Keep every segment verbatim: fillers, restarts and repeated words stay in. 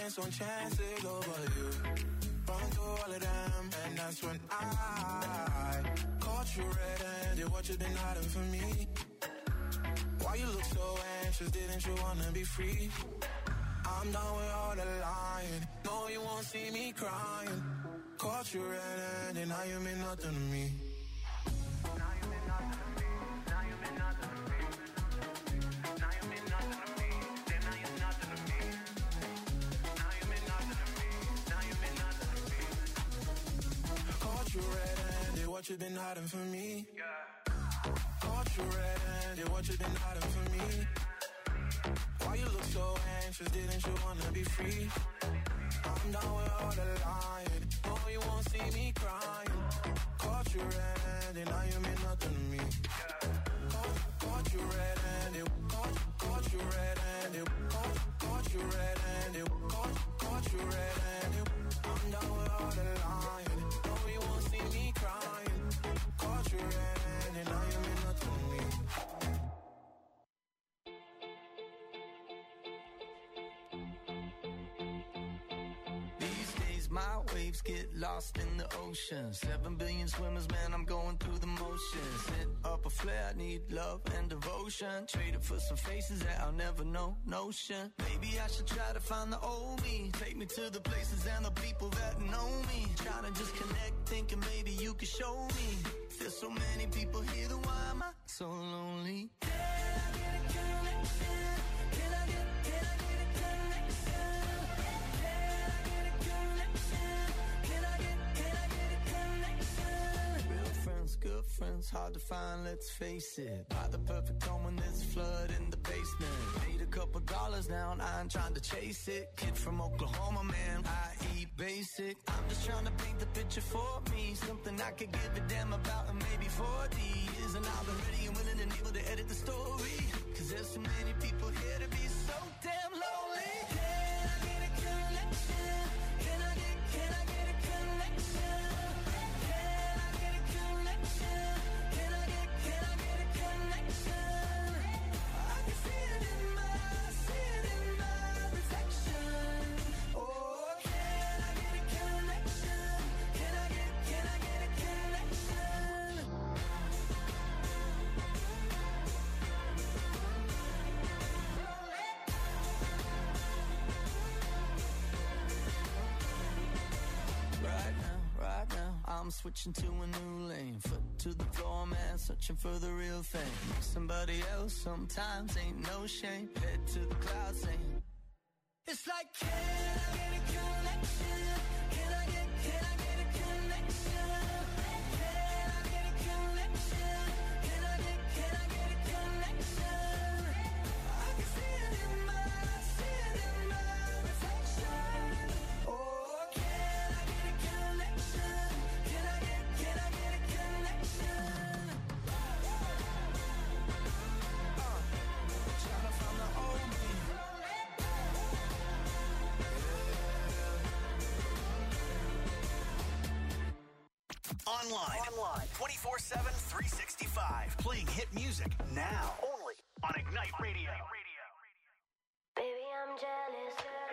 chance on chances over you. Run through all of them, and that's when I caught you red-handed. What you been hiding from me? Why you look so anxious? Didn't you wanna be free? I'm done with all the lying. No, you won't see me crying. Caught you red-handed, now you mean nothing to me. Now you mean nothing to me. Now you mean nothing to me. Now you mean nothing to me. Then now you're nothing to me. Now you mean nothing to me. Now you mean nothing to me. Caught you red-handed, what you been hiding from me? Yeah. Caught you red-handed, what you been hiding from me? Why you look so anxious? Didn't you wanna be free? I'm done with all the lying. No, you won't see me crying. Caught you red-handed, now you mean nothing to me. Caught, caught you red-handed, caught, caught you red-handed, caught, caught you red-handed, caught, caught you red-handed. I'm done with all the lying. No, you won't see me crying. Caught you red-handed, now you mean nothing to me. My waves get lost in the ocean. Seven billion swimmers, man, I'm going through the motions. Hit up a flare, need love and devotion. Traded for some faces that I'll never know, notion. Maybe I should try to find the old me. Take me to the places and the people that know me. Trying to just connect, thinking maybe you could show me. There's so many people here, then why am I so lonely? Can I get a connection? Can I get, can I get a connection? Good friends, hard to find, let's face it. Buy the perfect home when there's a flood in the basement. Paid a couple dollars now and I ain't trying to chase it. Kid from Oklahoma, man, I eat basic. I'm just trying to paint the picture for me. Something I could give a damn about in maybe forty years. And I'll be ready and willing and able to edit the story. Cause there's so many people here to be so damn lonely. Can I get a connection? Can I get, can I get a connection? I'm switching to a new lane. Foot to the floor, man, searching for the real thing. Somebody else sometimes ain't no shame. Head to the clouds saying, it's like, can I get a connection? Can I get, can I get a connection? Can I get a connection? Can I get, can I get a connection? I can see it in my, see it in my reflection. Oh, can I get a connection? Online, Online. twenty-four seven, three sixty-five. Playing hit music now. Only on Ignite Radio. Baby, I'm jealous.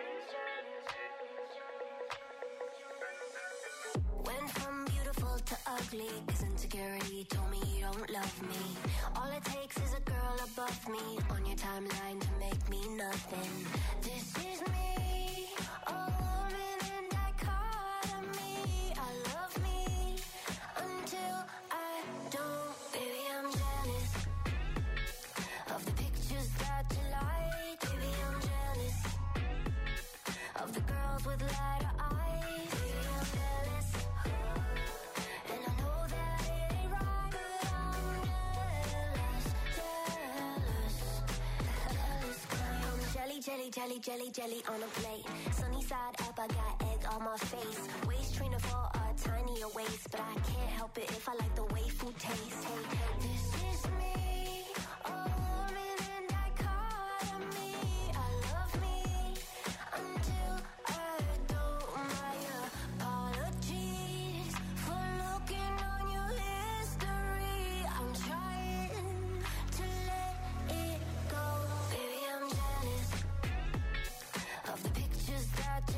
Went from beautiful to ugly, cause insecurity told me you don't love me. All it takes is a girl above me on your timeline to make me nothing. This is me, a woman in dichotomy. I love me until I don't. Baby, I'm jealous of the pictures that you like. Baby, I'm jealous of the girls with lighter eyes. Baby, I'm jealous, and I know that it ain't right, but I'm jealous, jealous, jealous. 'Cause I'm jelly, jelly, jelly, jelly, jelly on a plate. Sunny side up, I got egg on my face. Waist trainer for a tinier waist, but I can't help it if I like the way food tastes. Hey, hey, this is me, a woman in dichotomy. I love me until I don't. My apologies for looking on your history. I'm trying to let it go. Baby, I'm jealous of the pictures that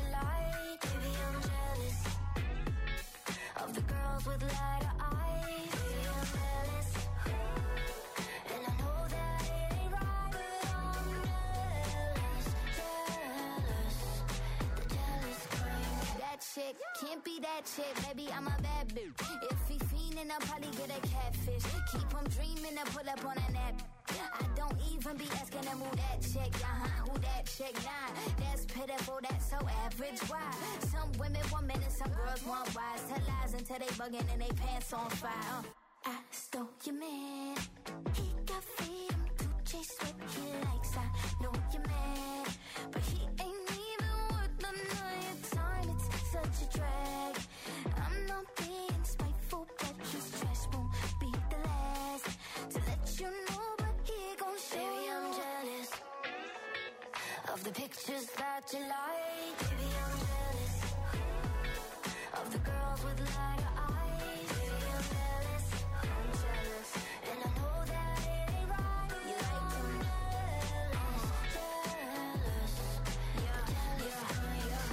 with lighter eyes. Baby, I'm jealous. And I know that it ain't right, but I'm jealous, jealous. The jealous kind. That chick can't be that chick, baby, I'm a bad bitch. If he fiendin', I'll probably get a catfish. Keep him dreamin' and pull up on a nap. I don't even be asking them who that chick, uh-huh, who that chick, nah. That's pitiful, that's so average, why? Some women want men and some girls want wise. Tell lies until they bugging and they pants on fire. uh. I stole your man. He got freedom to chase what he likes. I know you're mad, but he ain't even worth none of your time. It's such a drag. I'm not being spiteful, but his trash won't be the last to let you know. But he gon' show. Baby, I'm jealous of the pictures that you like. Baby, I'm jealous of the girls with lighter eyes. Baby, I'm jealous, I'm jealous, and I know that it ain't right. You like them jealous, jealous, yeah, yeah, yeah, yeah.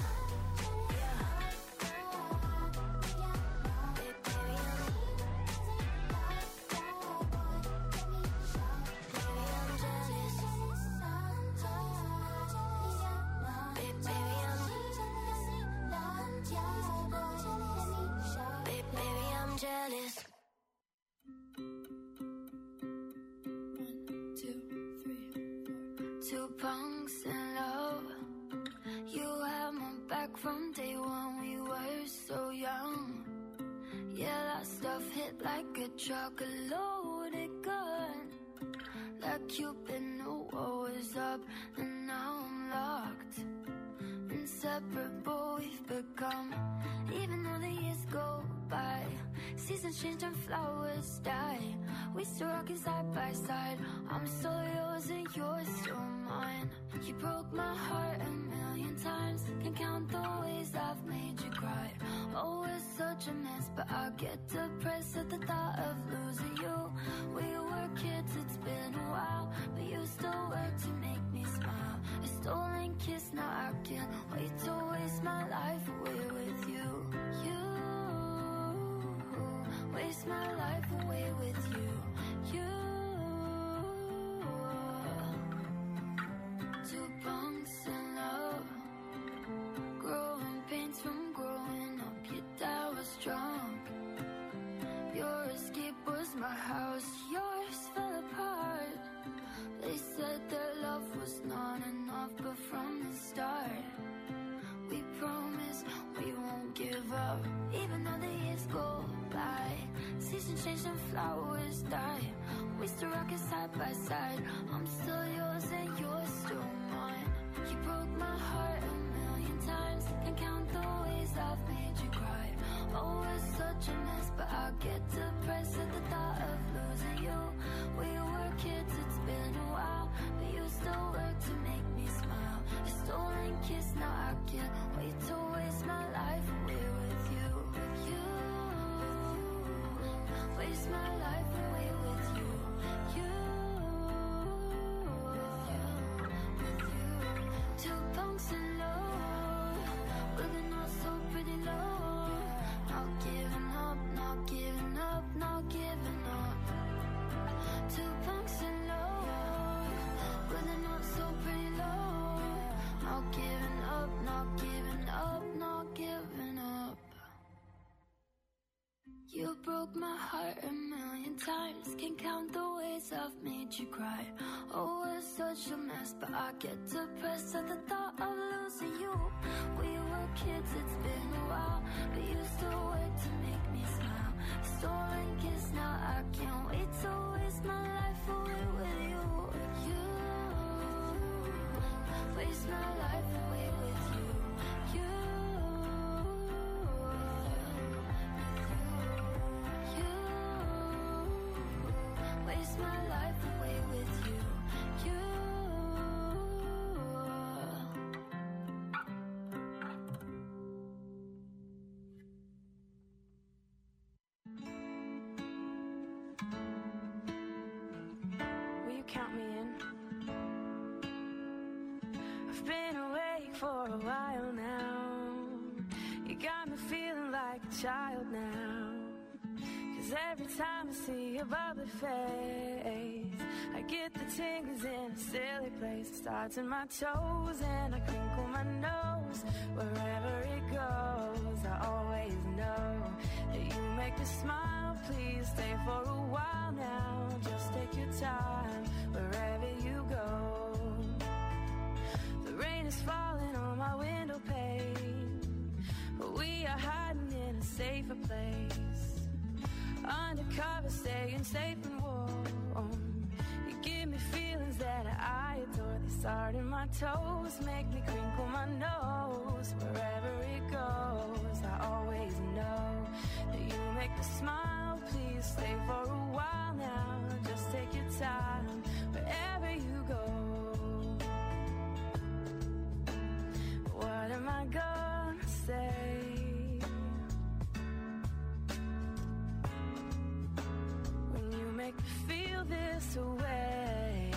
Baby, baby, I'm, baby, I'm jealous. Baby, baby, I'm, baby, baby, I'm jealous. One, two, three, four. Two punks in love. You had my back from day one. We were so young. Yeah, that stuff hit like a truck, a loaded gun. Like Cupid knew what was up, and now I'm locked. Inseparable we've become. Even though the years go by, seasons change and flowers die, we still rockin' side by side. I'm still yours and you're still mine. You broke my heart a million times. Can't count the ways I've made you cry. Oh, it's such a mess, but I get depressed at the thought of losing you. We were kids, it's been a while, but you still work to make me smile. A stolen kiss, now I can't wait to waste my life away with you. You waste my life away with you. You. Two punks in love, growing pains from growing up. Your dad was drunk. Your escape was my house. Yours fell apart. They said their love was not enough, but from the start, we promised we won't give up. Even though the years go by, seasons change and flowers die, we still rockin' side by side. I'm still yours and you're still mine. You broke my heart a million times. Can't count the ways I've made you cry. Oh, it's such a mess, but I get depressed at the thought of losing you. We were kids, it's been a while, but you still work to make me smile. A stolen kiss, now I can't wait to waste my life away with you. You waste my life away with you. You, with you, two punks in love, looking all so pretty low. Not giving up, not giving up, not giving up. Two punks in love, looking all so pretty low. Not giving up, not giving up, not giving up. You broke my heart a million times. Can't count the ways I've made you cry. Oh, it's such a mess, but I get depressed at the thought of losing you. We were kids, it's been a while, but you still work to make me smile. Stolen kiss, now I can't wait to waste my life away with you. You waste my life away with you. You. Waste my life away with you. You. Will you count me in? I've been awake for a while now. You got me feeling like a child now. 'Cause every time I see your bubbly face, I get the tingles in a silly place. It starts in my toes and I crinkle my nose. Wherever it goes, I always know that you make me smile. Please stay for a while now. Just take your time wherever you go. The rain is falling on my window pane, but we are hiding in a safer place. Undercover, staying safe and warm. You give me feelings that I adore. They start in my toes, make me crinkle my nose. Wherever it goes, I always know that you make me smile. Please stay for a while now. Just take your time wherever you go. What am I gonna say? Make me feel this way.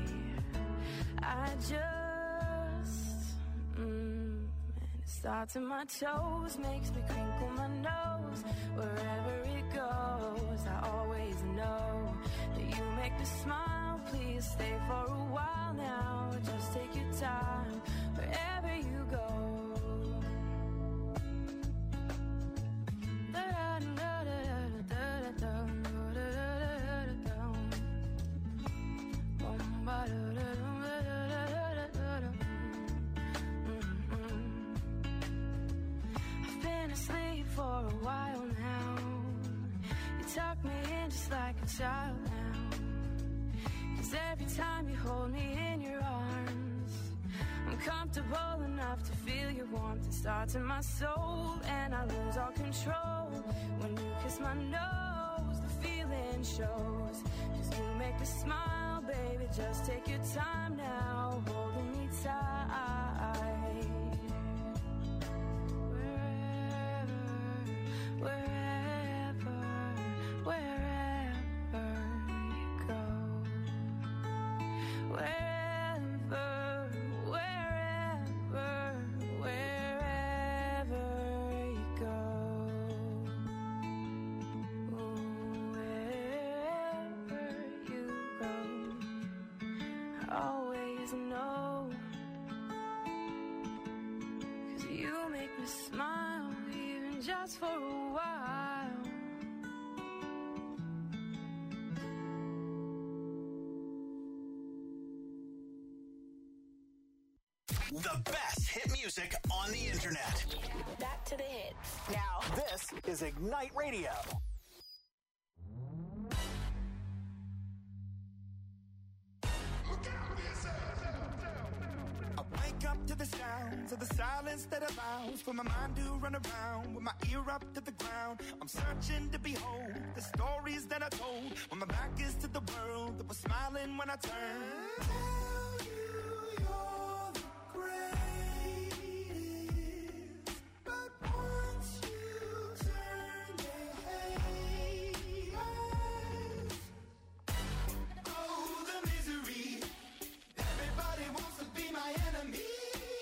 I just mm, and it starts in my toes, makes me crinkle my nose. Wherever it goes, I always know that you make me smile. Please stay for a while now. Just take your time wherever you go. I've been asleep for a while now. You tuck me in just like a child now. 'Cause every time you hold me in your arms, I'm comfortable enough to feel your warmth. It starts in my soul and I lose all control. When you kiss my nose, the feeling shows. 'Cause you make me smile, baby, just take your time now, holding me tight. Wherever, wherever, wherever you go. Wherever, wherever, wherever you go. Wherever you go, I always know. 'Cause you make me smile, even just for a while. The best hit music on the internet. Back to the hits. Now, this is Ignite Radio. I wake up to the sounds of the silence that allows for my mind to run around with my ear up to the ground. I'm searching to behold the stories that I told when my back is to the world that was smiling when I turned. Tell you you're the greatest, but once you turn, they hate us. Oh, the misery. Everybody wants to be my enemy.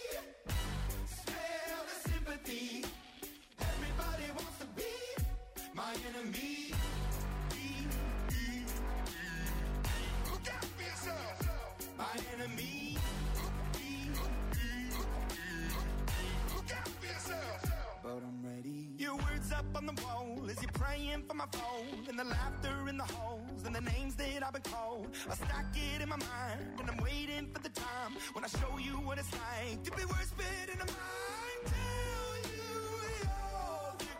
Smell the sympathy. Everybody wants to be my enemy. Look out for yourself. My enemy. Look out for yourself. But I'm ready. Your words up on the wall as you're praying for my phone, and the laughter in the halls and the names that I've been called. I stack it in my mind and I'm waiting for the time when I show you what it's like to be worse fit in a mind. Tell you you're the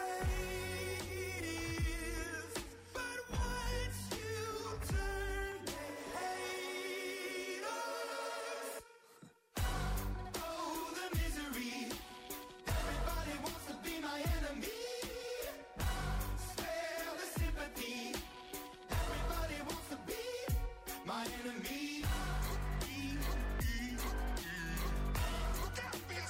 greatest, but once you turn, they hate us. Oh, the misery. Everybody wants to be my enemy. Spare the sympathy. Everybody wants to be my enemy. Look out for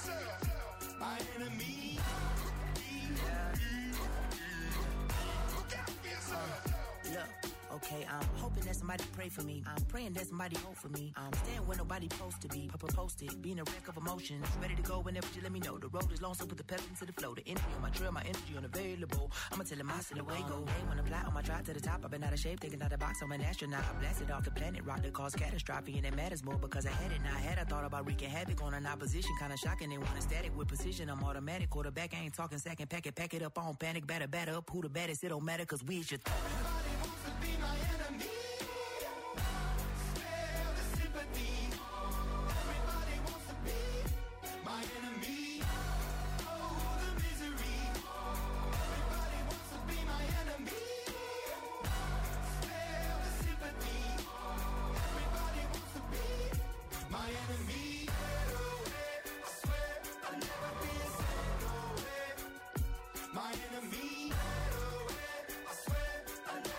somebody pray for me. I'm praying that somebody hope for me. I'm staying where nobody supposed to be. Papa posted, being a wreck of emotions. Ready to go whenever you let me know. The road is long, so put the pedal into the flow. The energy on my trail, my energy unavailable. I'ma tell him I see the way go. Hey, when I fly on my drive to the top, I've been out of shape, thinking out the box. I'm an astronaut. I blasted off the planet, rock that caused catastrophe, and it matters more because I had it. Now I had I thought about wreaking havoc on an opposition, kinda shocking. They want a static with precision. I'm automatic, quarterback. I ain't talking second packet, pack it up on panic, batter, batter up. Who the baddest? It don't matter, cause we should. Everybody wants to be my enemy. Spare the sympathy. Everybody wants to be my enemy. Oh, the misery. Everybody wants to be my enemy. Spare the sympathy. Everybody wants to be my enemy. I swear I'll never be a second away. My enemy. I swear I'll never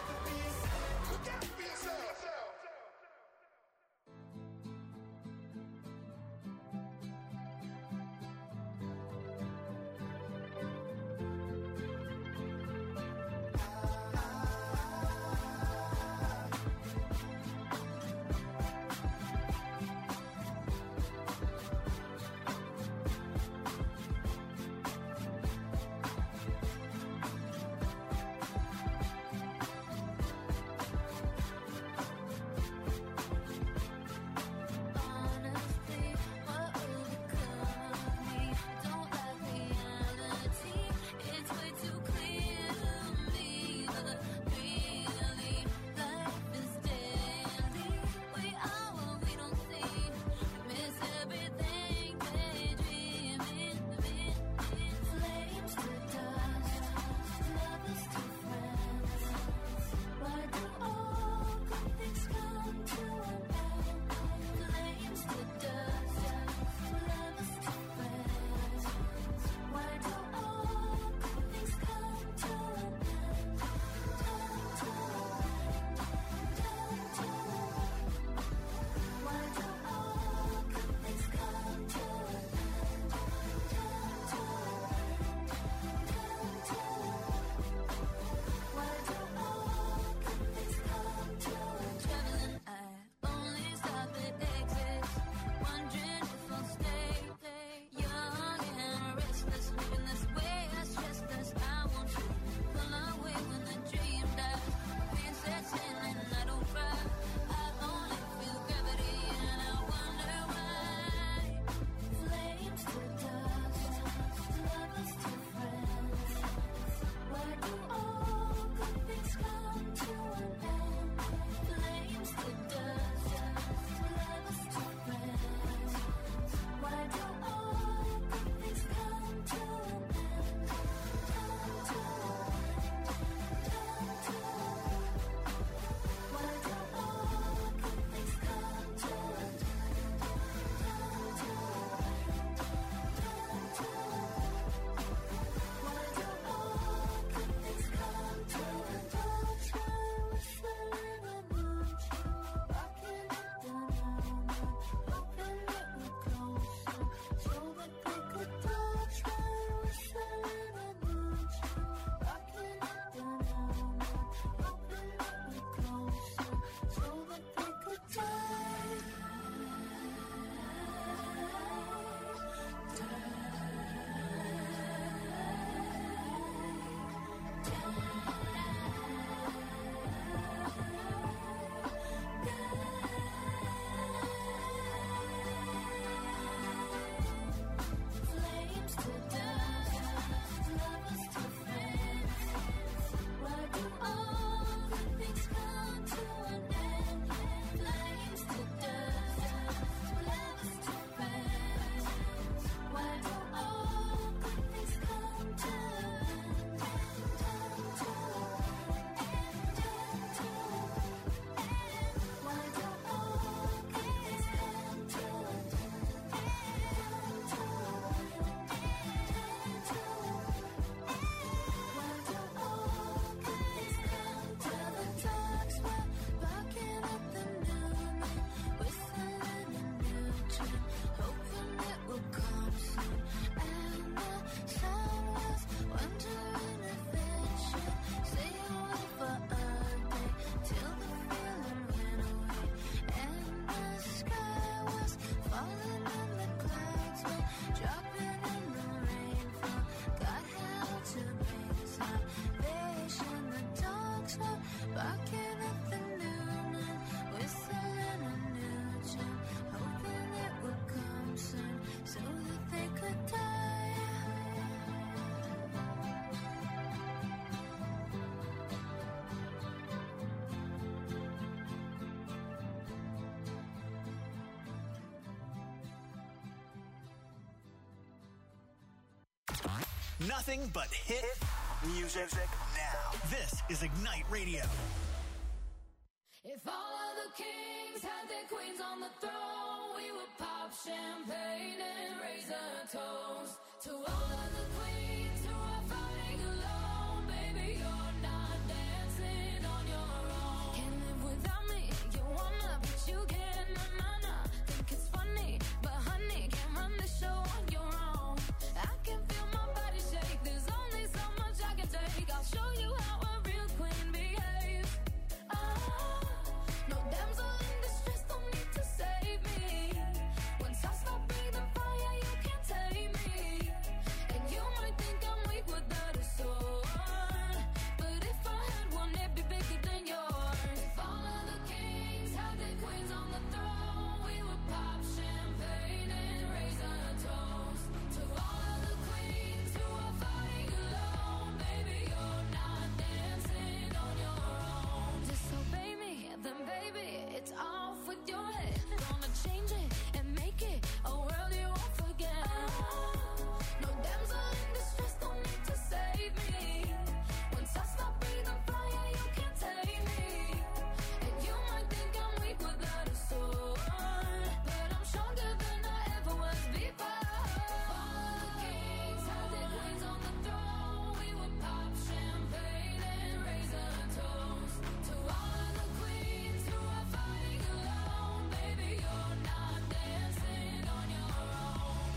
Nothing but hit music now. This is Ignite Radio. If all of the kings had their queens on the throne, we would pop champagne and raise a toast to all of the queens who are fighting alone. Baby, you're not dancing on your own. Can't live without me, you wanna, but you can't. Na na na, think it's funny, but honey, can't run the show on your own. I can feel my body shake. There's only so much I can take. I'll show you how a real queen behaves. Ah, no damsel in distress, don't need to save me. Once I stop breathing fire, you can't tame me. And you might think I'm weak without a sword, but if I had one, it'd be bigger than yours. If all of the kings had their queens on the throne, we would pop champagne and raise a toast to all of the queens who are fighting alone. Baby, you're not dancing on your own. Disobey me, then baby, it's off with your head. Gonna change it and make it a world you won't forget. No damsel in distress, don't need to save me. Once I stop breathing fire, you can't tame me. And you might think I'm weak without a sword, but I'm stronger than I ever was before. All the kings had their queens on the throne. We would pop champagne and raise a toast to all of the queens who are fighting alone. Baby, you're not dancing on your own.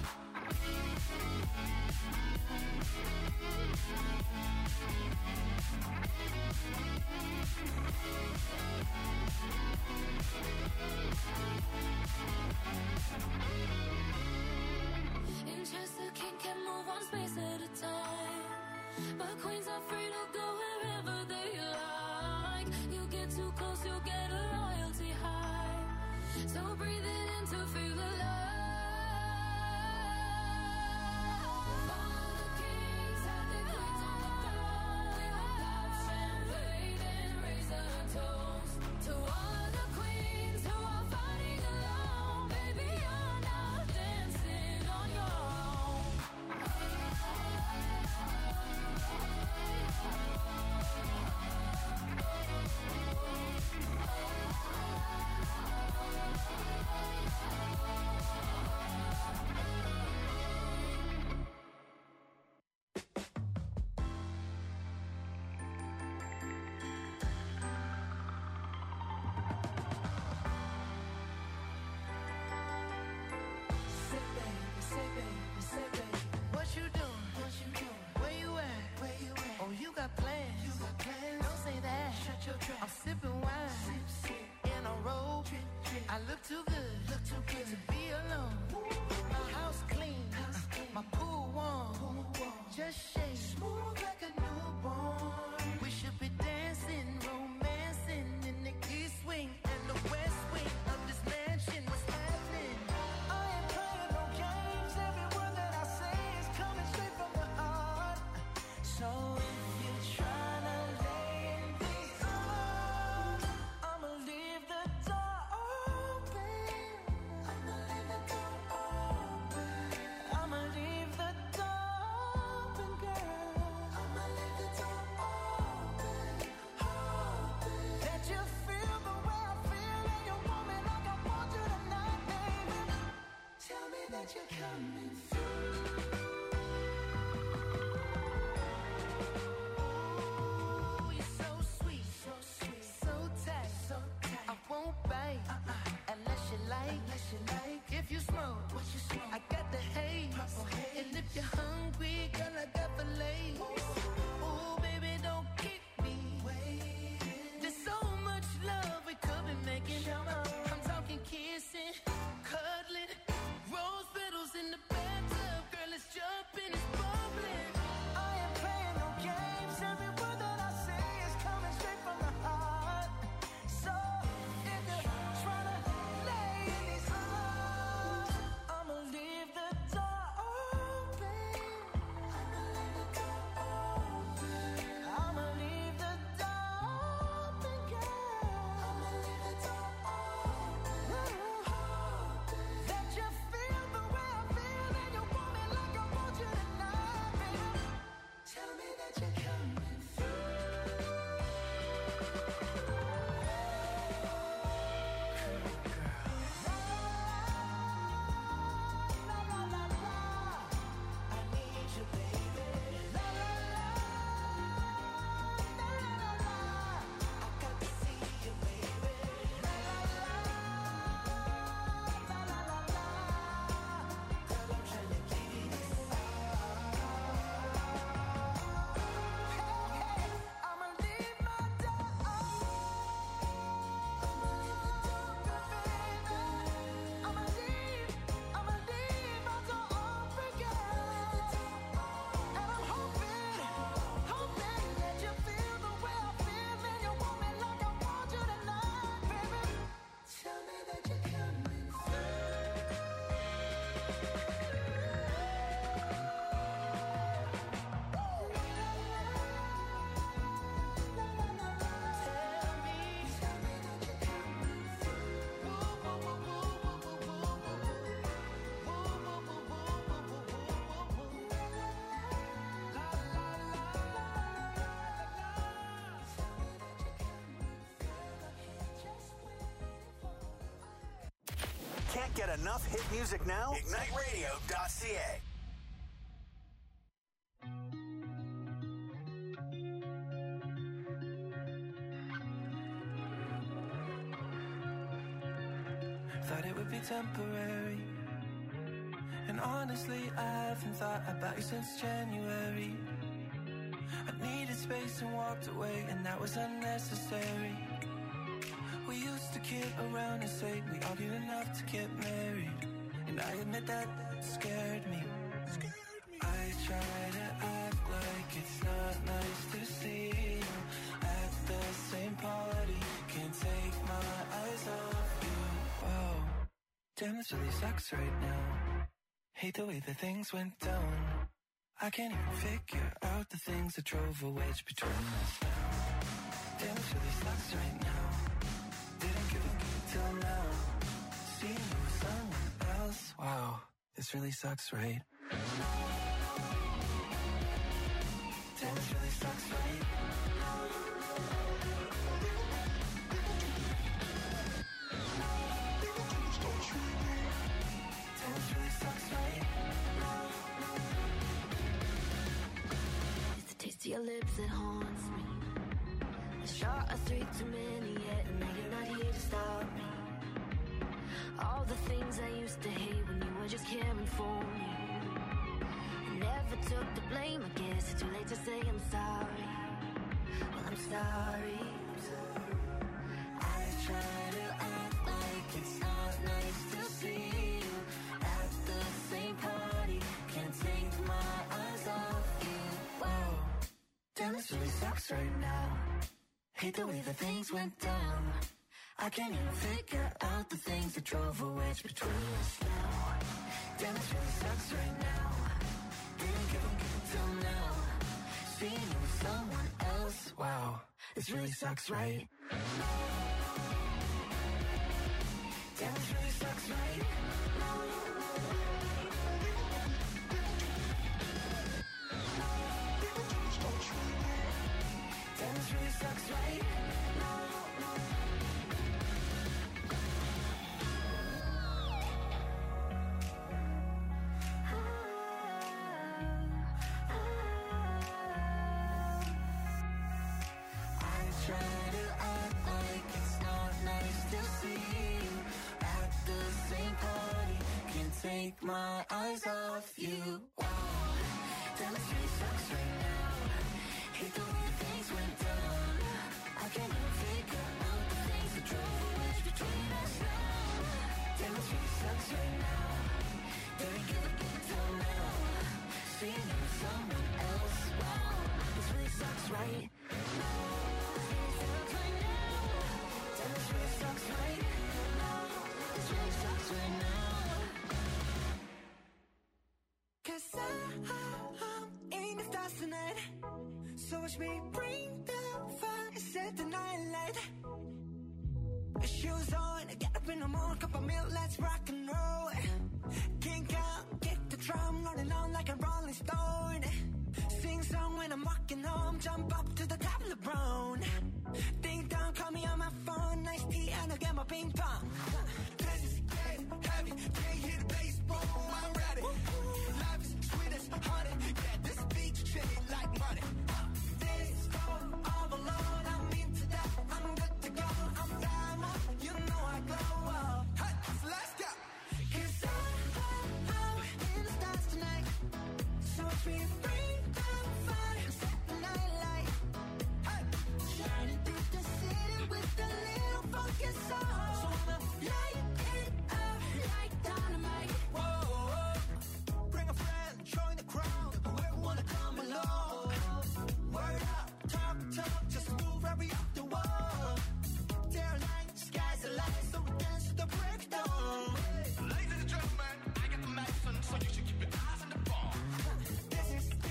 Interest the king can move one space at a time, but queens are free to go wherever they like. You get too close, you'll get a royalty high. So breathe it in to feel alive. All the kings had their queens on the throne. We would pop champagne and raise a toast to all of the queens who are fighting alone. Baby, you're not dancing on your own. Say baby, say baby, say baby, What you doing? what you doing? Where you at? Where you at? Oh, you got plans. You got plans? Don't say that. Shut your trap. I'm sipping wine Sip, sip, in a robe. drip, drip. I look too good. Look too good to be alone. My house clean. House clean. My pool warm. Pool warm. Just shake. Smooth like a newborn. We should be dancing, romancing in the east wing and the west wing of this mansion. What's happening? I ain't playing no games. Every word that I say is coming straight from the heart. So if you're trying to lay in these arms, I'ma leave the door open. I'ma leave the door open. I'ma leave the door open, girl. I'ma leave the door open, open. That you feel the way I feel and you want me like I want you tonight, baby. Tell me that you're coming through. Oh, you're so sweet, So sweet, so tight, so tight. I won't bite Uh-uh. unless you like. Unless you like If you smoke, what you smoke. I got the haze. Purple haze. And if you're hungry, girl, I got the lace. Ooh, baby, don't keep me Waiting. There's so much love we could be making. Come on. I'm talking kissing, cuddling, rose petals in the back. get enough hit music now? ignite radio dot c a. Thought it would be temporary, and honestly I haven't thought about you since January. I needed space and walked away, and that was unnecessary. We used to kid around and say we argued enough to get married, and I admit that scared me. I try to act like it's not nice to see you at the same party. Can't take my eyes off you. Whoa, damn, this really sucks right now. Hate the way that things went down. I can't even figure out the things that drove a wedge between us now. Damn, this really sucks right now. Didn't give a fuck till now. Seeing you with someone else. Wow, this really sucks, right? Damn, this really sucks, right? Damn, this really sucks, right? It's the taste of your lips that haunts me. A shot of three too many yet, and now you're not here to stop me. All the things I used to hate when you were just caring for me. I never took the blame, I guess it's too late to say I'm sorry. Well, I'm sorry. I try to act like it's not nice to see you at the same party. Can't take my eyes off you. Wow, damn, this really sucks right now. Hate the way that things went down. I can't even figure out the things that drove a wedge between us now. Damn, this really sucks right now. Didn't give a fuck till now. Seeing you with someone else. Wow, this really sucks, right? Damn, this really sucks, right? Damn, this really sucks, right? Take my eyes off you. Wow, damn, this really sucks right now. Hate the way things went down. I can't even figure out the things that drove a wedge between us now. Damn, this really sucks right now. Didn't give a fuck till now. Seeing you with someone else. Wow, this really sucks, right? Damn, this really sucks right now. This really sucks right now. Cause I, I'm in the stars tonight. So watch me bring the fire, set the night light. Shoes on, get up in the morning, cup of milk, let's rock and roll. Kink out, get the drum, rolling on like a rolling stone. Sing song when I'm walking home, jump up to the top of the brown. Ding dong, call me on my phone, nice tea and I'll get my ping pong. This is game heavy, can't hit the bass, boom, I'm ready. Life is sweet as honey, yeah, this beach chain like money. This going all alone, I'm into that, I'm good to go, I'm diamond, you know I glow up. Hey, so let's go. Cause I, I'm in the stars tonight, so watch me bring the fire, set the night light. Hey, shining through the city with a little funky soul. So I'ma light it up like dynamite. Whoa, bring a friend, join the crowd, whoever wanna come along. Word up, talk, talk, just move every up the wall. Day or night, sky's the light, so we dance to the break of dawn. Ladies and gentlemen, I got the medicine, so you should keep your eyes on the ball. This is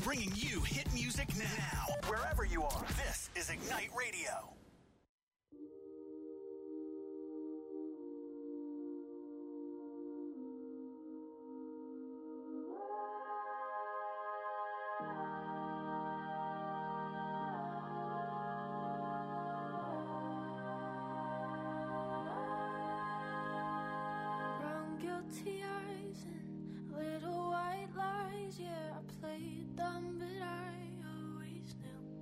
bringing you hit music now. Wherever you are, this is Ignite Radio. Guilty eyes and little white lies. Yeah, I played dumb, but I always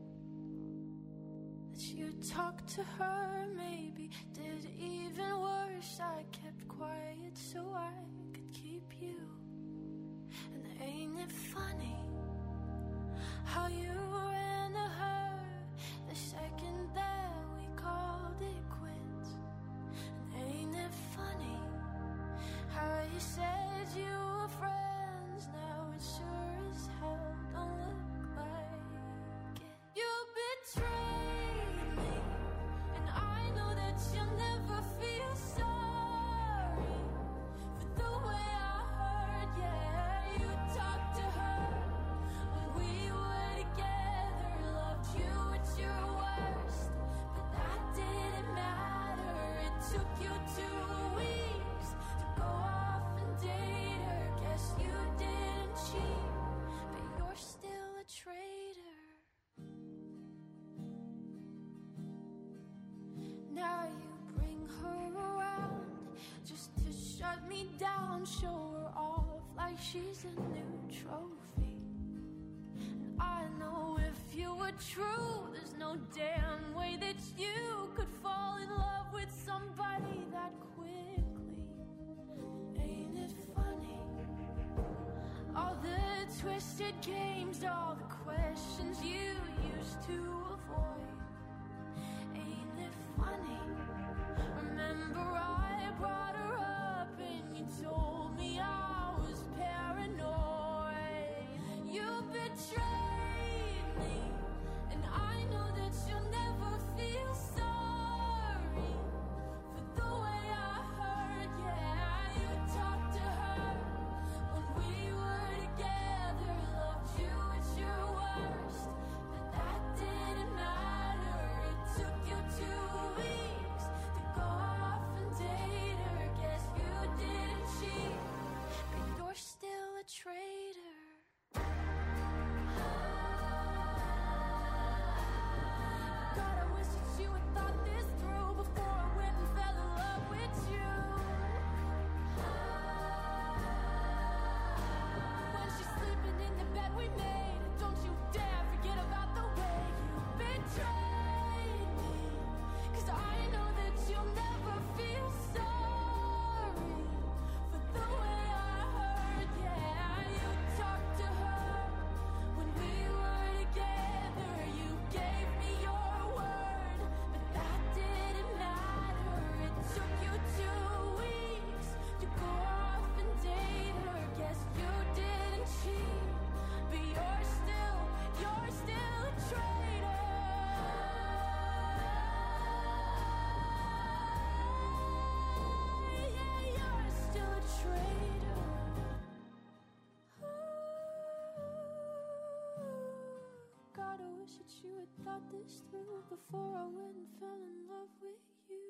knew that you talked to her. Maybe did even worse. I kept quiet so I could keep you. And ain't it funny how you ran to her the second that we called it quits? And ain't it funny how you said you were friends, now it sure as hell don't look like it. You betrayed me, and I know that you'll never feel sorry for the way I heard. Yeah, you talked to her when we were together, loved you at your worst, but that didn't matter. It took you two weeks to go off and date her. Guess you didn't cheat, but you're still a traitor. Now you bring her around just to shut me down, show her off like she's a new trophy. And I know if you were true, there's no damn way that you could fall in love with somebody that quickly. Ain't it funny? All the twisted games, all the questions you used to avoid. Ain't it funny? Remember I brought her up and you told me I was paranoid. You betrayed me, and I know that you'll never feel sorry for the way I heard. Yeah, you talked to her when we were together, loved you at your worst, but that didn't matter. It took you two weeks to go off and date her. Guess you didn't cheat, but you're still a traitor. God, I wish that you had thought this through before I went and fell in love with you. When she's sleeping in the bed we made, don't you dare forget about the way you betrayed me. 'Cause I know that you'll never feel sorry for the way I heard. Yeah, you talked to her when we were together. You gave me your word, but that didn't matter. It took you two weeks to go off and date her. Guess you didn't cheat, but you're still, you're still a traitor. Yeah, you're still a traitor. God, I wish that you had thought this through before I went and fell in love with you.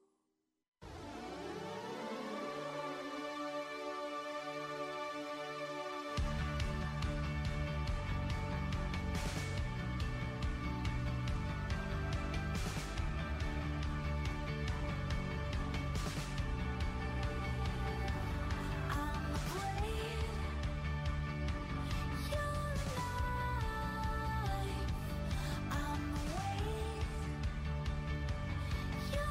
I'm afraid you're alive. I'm awake.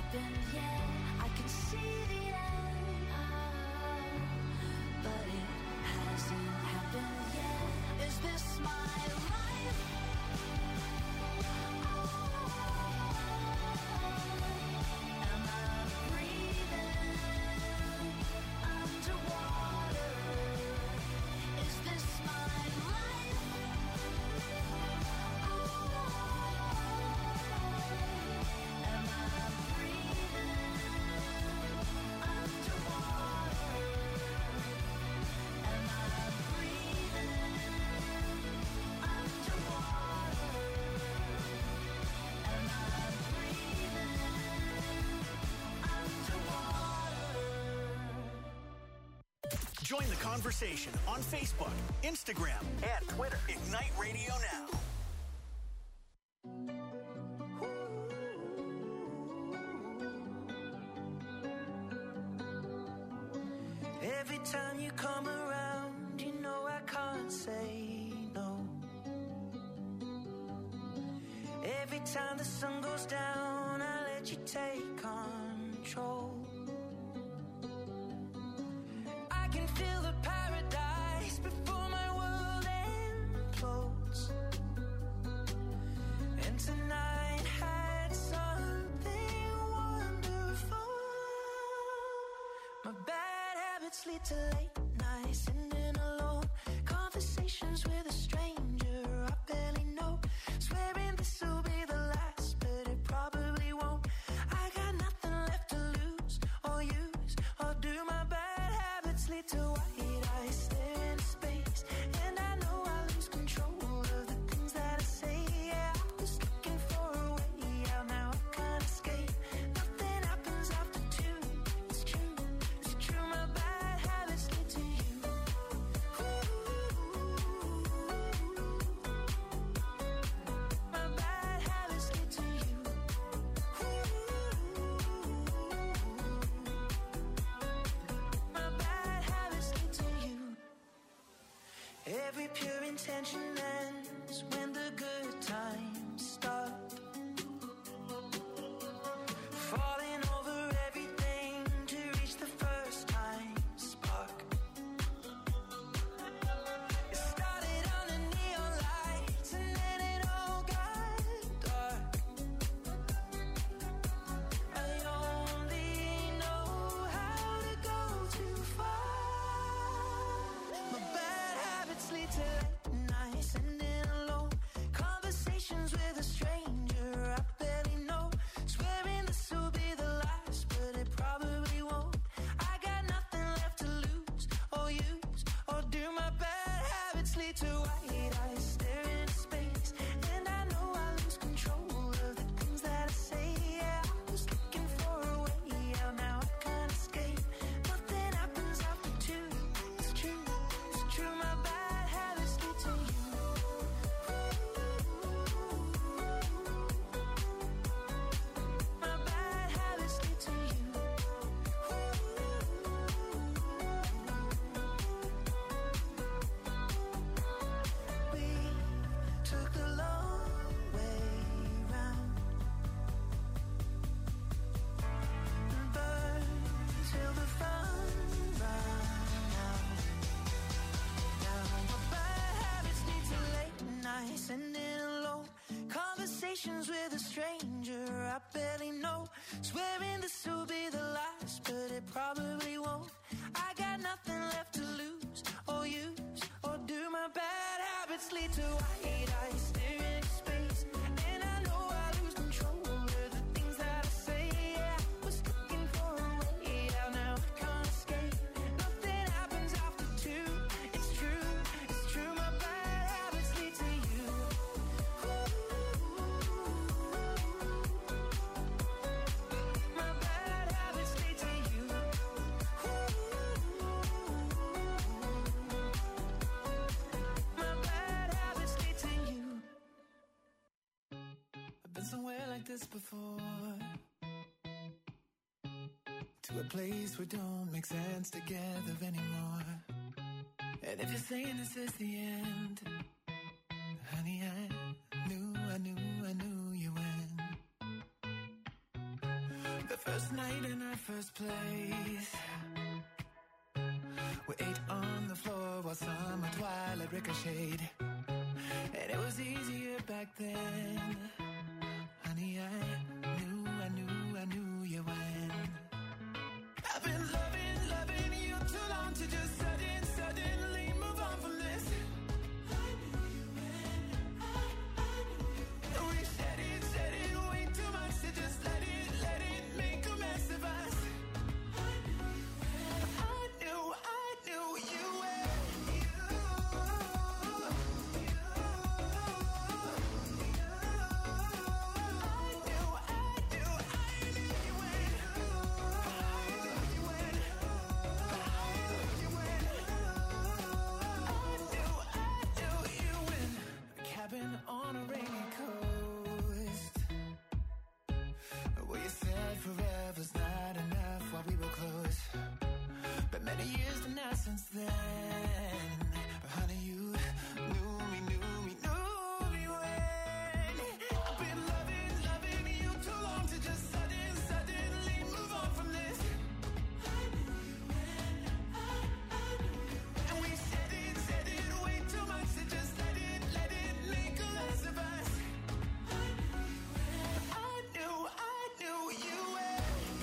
happened yet. I can see the end, oh, but it hasn't happened yet. Is this my life? Am I breathing underwater? Is this my life? Am I breathing underwater? Am I breathing underwater? Am I breathing underwater? Join the conversation on Facebook, Instagram, and Twitter. Ignite Radio Now. Every time you come around, you know I can't say no. Every time the sun goes down, I let you take control. I can feel the paradise before my world implodes. And tonight had something wonderful. My bad habits lead to late nights, sitting alone, conversations with a stranger I barely know, swearing this will be the last, but it probably won't. I got nothing left to lose or use or do. My bad habits lead to white eyes staring into space, and I know I lose control of the things that I say. Yeah, I was looking for a way out, now I can't escape. Nothing happens after two. It's true, it's true. My bad habits lead to you. My bad habits lead to you. My bad habits lead to you. Every pure intention ends when the good times start. Falling over everything to reach the first time spark. It started under neon lights and then it all got dark. I only know how to go too far. My bad habits lead to late nights, sitting alone, conversations with a stranger I barely know, swearing this will be the last, but it probably won't. I got nothing left to lose or use or do. My bad habits lead to white eyes staring into space, and I know I lose control of the things that I say. Yeah, I was looking for a way out, now I can't escape. Nothing happens after two. It's true, it's true. My bad habits lead to you. My bad habits lead to you. We took the long way round and burned till the fun ran out. Now my bad habits lead to late nights, sitting alone, conversations with a stranger I barely know, swearing this will be the last, but it probably won't. I got nothing left to lose or use or do. My bad habits lead to white eyes staring into space, and I know I lose control of the things that I say. Yeah, I was looking for a way out, now I can't escape. Nothing happens after two. It's true, it's true. My bad habits lead to you. My bad habits lead to you. My bad habits lead to you. I've been somewhere like this before, to a place where don't make sense together anymore. And if you're saying this is the end, honey, I knew, I knew, I knew you when the night in our first place. We ate on the floor while summer twilight ricocheted. And it was easier back then. Honey, I knew, I knew, I knew you when. I've been loving, loving you too long to just sudden, suddenly move on from this. I knew you when, I, I knew you when. We said it, said it way too much to just let it, let it make a mess of us. I knew you when, I knew, I knew you when. On a rainy coast, well, you said forever's not enough while we were close, but many years to now since then. But honey, you knew me, knew me, knew me when. I've been loving, loving you too long to just sudden, suddenly move on from this. I knew you when, I, I knew you when. And we said it, said it way too much to just let it, let it make a mess of us. I knew you when, I knew, I knew you when.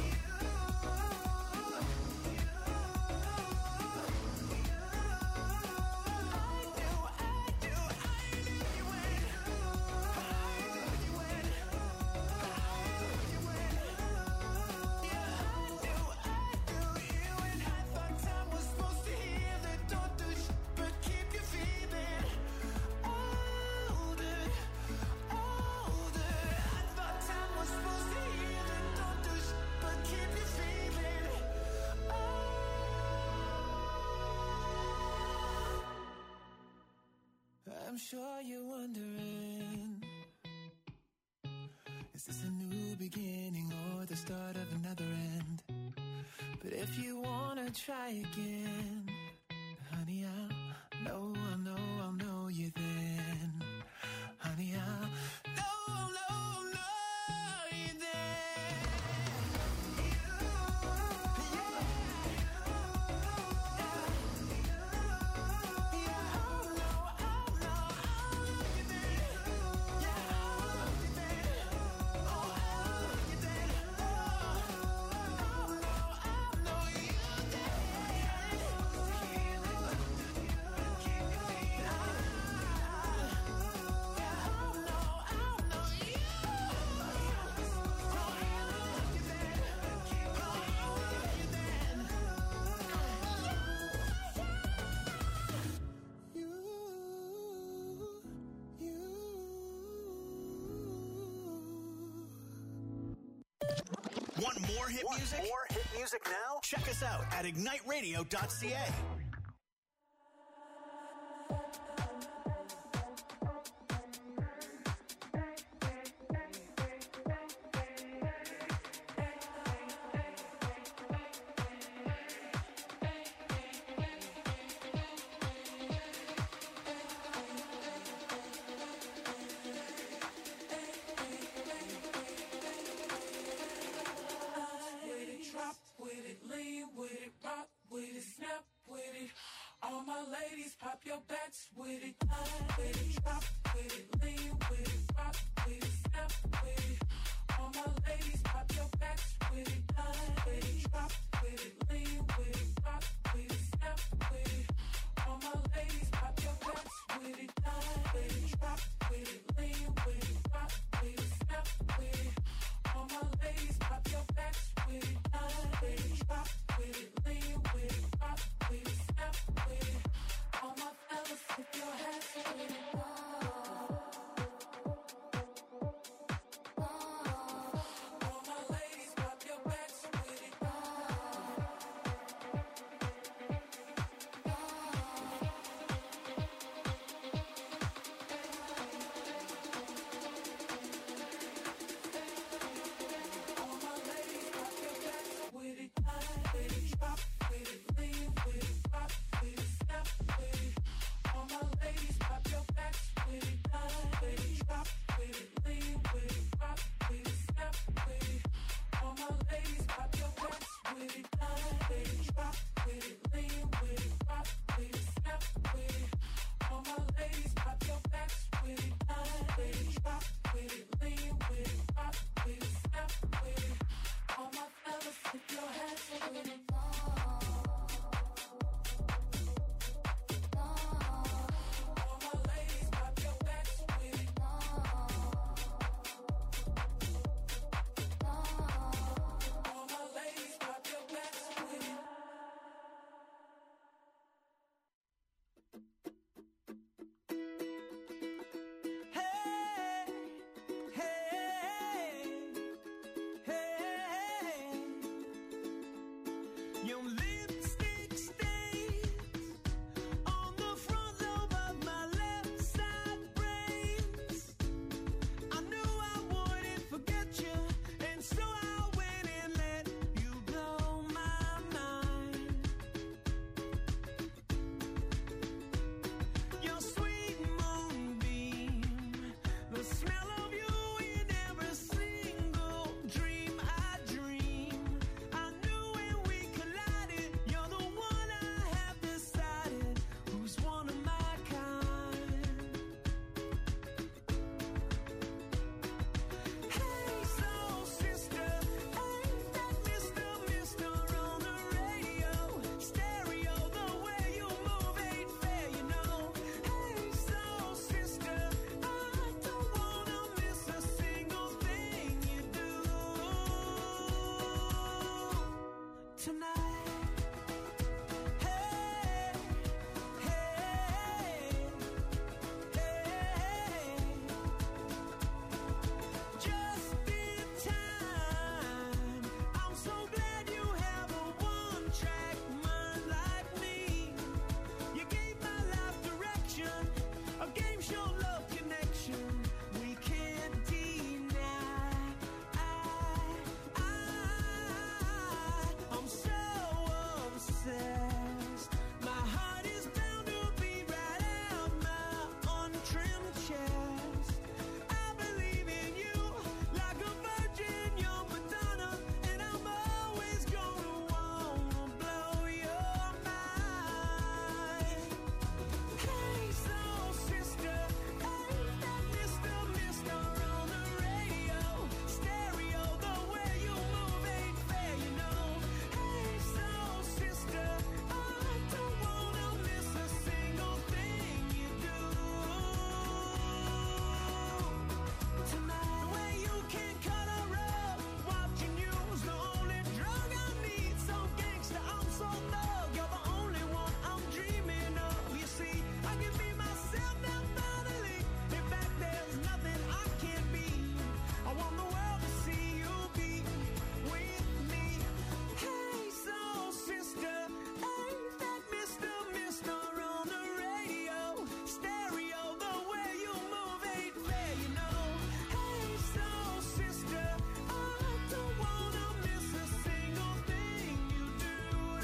I'm sure you're wondering, is this a new beginning or the start of another end? But if you wanna try again, honey, I'll know, I'll know, I'll know you then. Honey, I'll know, I'll know, I'll know you then. Want more hit Want music? More hit music now? Check us out at ignite radio dot c a. With it, drop with it, lean with it, rock with it, snap with with it, lean with it, rock with it, snap with it. All my fellas, put your hands up with it. All my ladies, pop your backs with it. All my ladies, pop your backs with it. Your lipstick stains on the front lobe of my left side brains. I knew I wouldn't forget you, and so I went and let you blow my mind. Your sweet moonbeam, the smell of you in every single dream I dream. I knew when we collided, you're the one I have decided who's one of my kind. Hey, soul sister, ain't that Mister Mister on the radio? Stereo, the way you move ain't fair, you know. Hey, soul sister, I don't wanna miss a single thing you do tonight. Hey, hey, hey, just in time. I'm so glad you have a one-track mind like me. You gave my life direction, a game show love connection we can't deny. I, I, I'm so obsessed. My heart is bound to beat right out my untrimmed chest. I believe in you like a virgin, you're Madonna, and I'm always gonna wanna blow your mind. Hey, soul sister, ain't that Mister Mister on the radio? Stereo, the way you move ain't fair, you know. Hey, soul sister, I don't wanna miss a single thing you do tonight. Where you can cut a rug, watching you's the only drug I need. So gangsta, I'm so thug, you're the only one I'm dreaming of. You see, I can be myself now finally. In fact, there's nothing I can't be. I want the world to see you be with me. Hey, soul sister, ain't that Mister Mister on the radio? Stereo, the way you move ain't fair, you know. Hey, soul sister, I don't wanna miss a single thing you do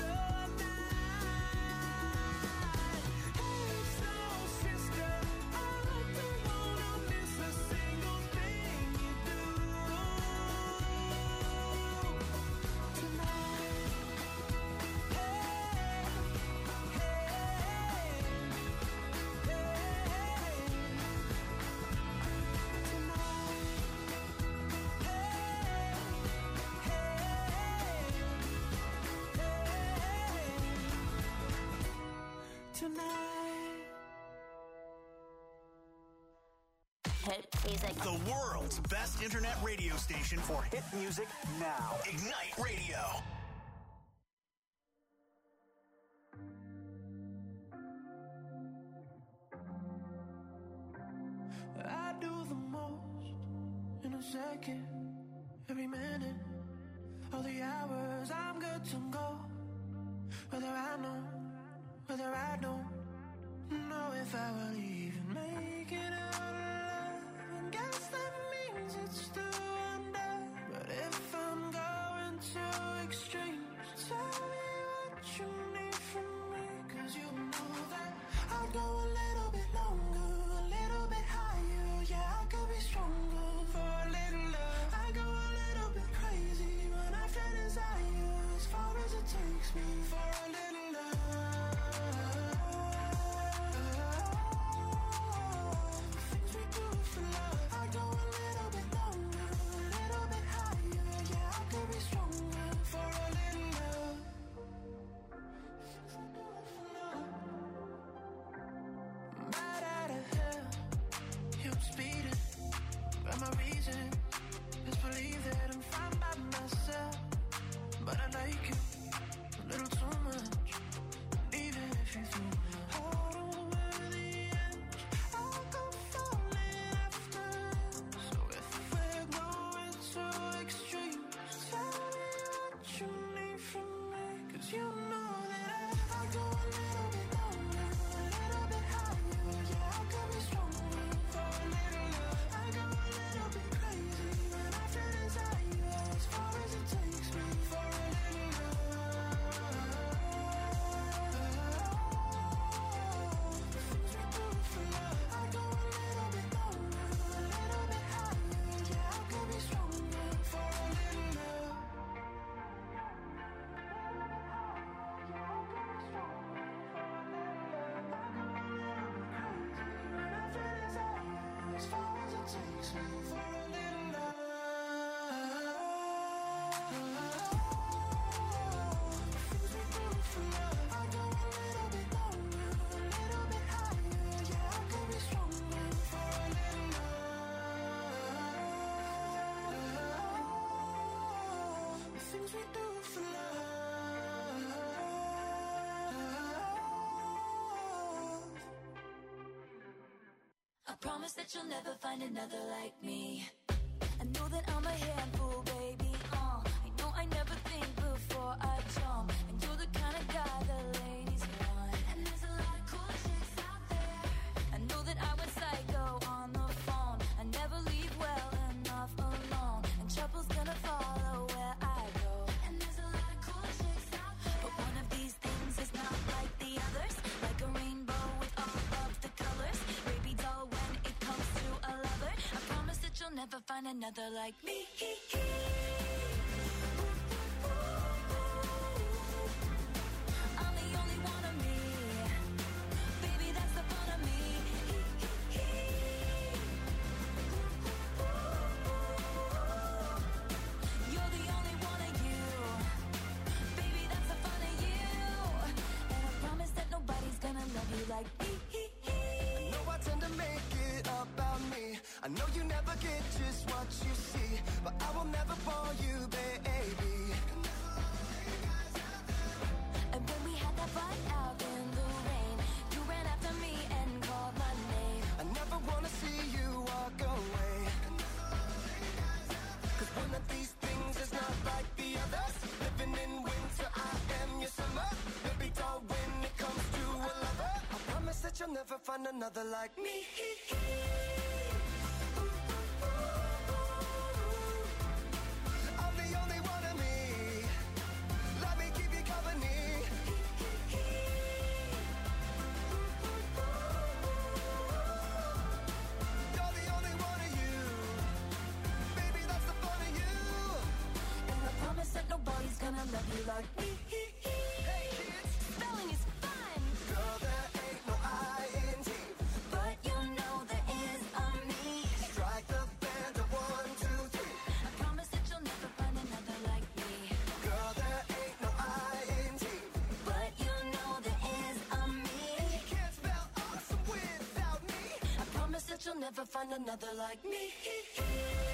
tonight. Hey, soul sister, I don't wanna miss a single thing you do tonight. Tonight. Hit music. The world's best internet radio station for hit music now. Ignite Radio. I do the most in a second, every minute, all the hours I'm good to go. Whether I know, whether I don't know if I will even make it out alive. And guess that means it's still under. But if I'm going to extremes, tell me what you need from me. Cause you know that I'll go a little bit longer, a little bit higher. Yeah, I could be stronger for a little love. I go a little bit crazy when I feel desire, as far as it takes me for a little love. Things we things we do for love. I promise that you'll never find another like me. I know that I'm a handful, baby. Uh, I know I never think before I jump, and you're the kind of guy the ladies want. And there's a lot of cool chicks out there. I know that I went psycho on the phone. I never leave well enough alone, and trouble's gonna follow where I go. And there's a lot of cool chicks out there, but one of these things is not like the others. Like a rainbow with all of the colors. Baby doll, when it comes to a lover, I promise that you'll never find another like me. I'm the only one of me. Baby, that's the fun of me. You're the only one of you. Baby, that's the fun of you. And I promise that nobody's gonna love you like me. I know I tend to make it about me. I know you never get just what you see, but I will never bore you, baby. And when we had that fight out in the rain, you ran after me and called my name. I never wanna see you walk away, cause one of these things is not like the others. Living in winter, I am your summer. Baby doll, when it comes to a lover, I promise that you'll never find another like me. I'm the only one of me. Let me keep you company. You're the only one of you. Baby, that's the fun of you. And I promise that nobody's gonna love you like me. Hey kids, Spelling is fun, girl, there ain't no I N G. but you know there is a me. Strike the band of one, two, three. I promise that you'll never find another like me. Girl, there ain't no I N G. But you know there is a me. You can't spell awesome without me. I promise that you'll never find another like me.